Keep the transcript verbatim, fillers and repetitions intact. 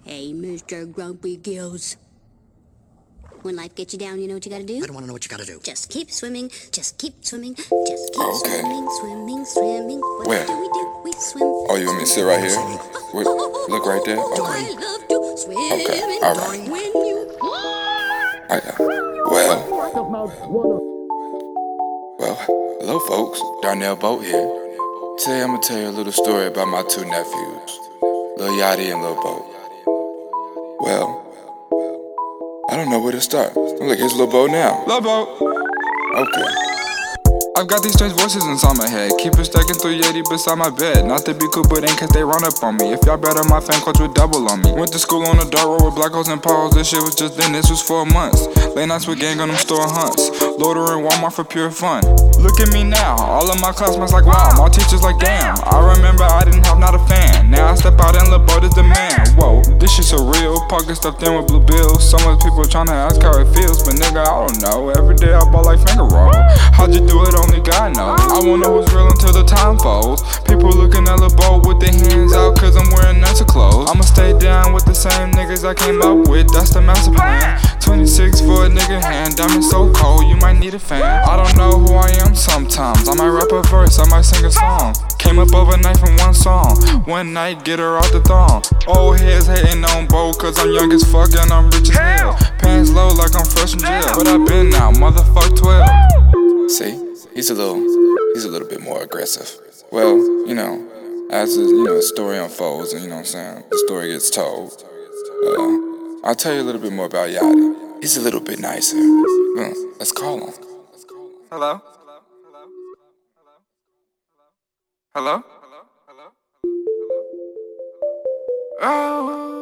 Hey, Mister Grumpy Gills. When life gets you down, you know what you gotta do? I don't want to know what you gotta do. Just keep swimming, just keep swimming, just keep Oh, okay. swimming, swimming, swimming. What Where? do we do? We swim. Oh, you want me to sit right here? Where? Look right there? Okay. I love to swim. Okay, all right. When you... I got. Well, well, hello, folks. Darnell Boat here. Today I'm gonna tell you a little story about my two nephews, Lil Yachty and Lil Boat. Well, I don't know where to start. Look, here's Lil Boat now. Lil Boat. Okay. I've got these strange voices inside my head. Keep it stacking three eighty beside my bed. Not to be cool, but in case they run up on me. If y'all better, my fan coach would double on me. Went to school on a dark road with black holes and potholes. This shit was just then, this was four months. Late nights with gang on them store hunts. Loader in Walmart for pure fun. Look at me now, all of my classmates like wow. My teachers like damn. I remember I didn't have not a fan. Now I step out and Lil Boat is the man. Whoa, this shit so real. Pocket stuffed in with blue bills. Some of the people tryna ask how it feels, but nigga, I don't know. Every day I ball like finger roll. How'd you do it? Only God knows. I won't know what's real until the time folds. People looking at Lil Boat with their hands out cause I'm wearing nicer clothes. I'ma stay down with the same niggas I came up with, that's the master plan. twenty-six for a nigga hand, diamond so cold, you might need a fan. I don't know who I am sometimes, I might rap a verse, I might sing a song. Came up overnight from one song, one night get her out the thong. Old heads hating on Boat cause I'm young as fuck and I'm rich as hell. Pants low like I'm fresh from jail, but I been out, motherfuck twelve. See? He's a little, he's a little bit more aggressive. Well, you know, as the, you know, the story unfolds and, you know what I'm saying, the story gets told, uh, I'll tell you a little bit more about Yachty. He's a little bit nicer. Uh, let's call him. Hello? Hello? Oh.